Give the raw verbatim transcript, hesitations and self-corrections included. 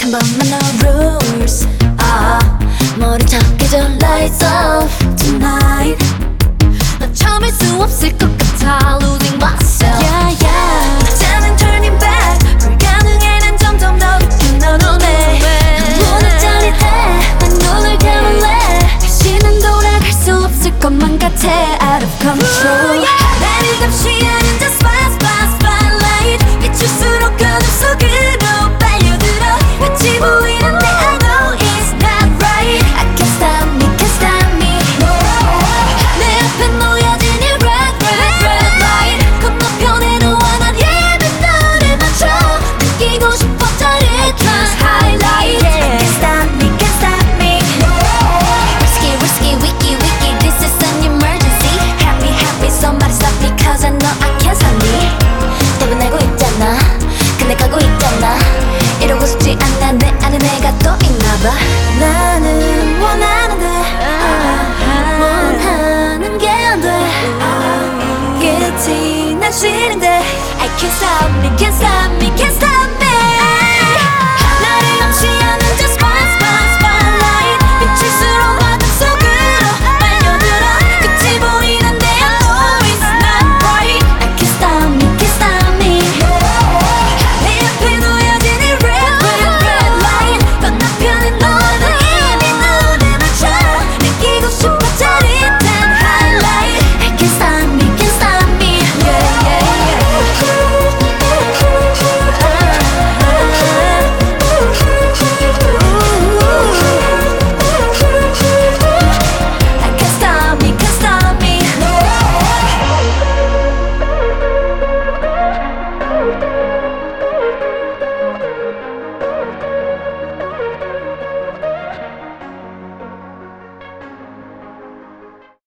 한 번만 no rules 아, 모른 척 해줘 lights off tonight 너 참을 수 없을 것 같아 losing myself yeah yeah 이제는 turning back 불가능해 난 점점 더 깊은 너 눈에 문을 짜릿해 난 눈을 감을래 다시는 돌아갈 수 없을 것만 같아 out of control 나를 감시 하는 저 spot spot spotlight 비출수록 어둠 속으로 빨려들어 끝이 보이는데 I know it's not right I can't stop me can't stop me 내 앞에 놓여진 이 red red red light 건너편에 너와 난 예민 너를 맞춰 느끼고 싶어 짜릿한 highlight I can't stop me can't stop me risky risky wicky wicky this is an emergency happy happy somebody stop me cause I know I can't stop me 떠나고 있잖아 근데 가고 있잖아 이러고 싶지 않아 내 안에 내가 또 있나봐 나는 원하는데 원하는 게 안돼 끝이 난 싫은데 I can't stop me can't stop me can't stop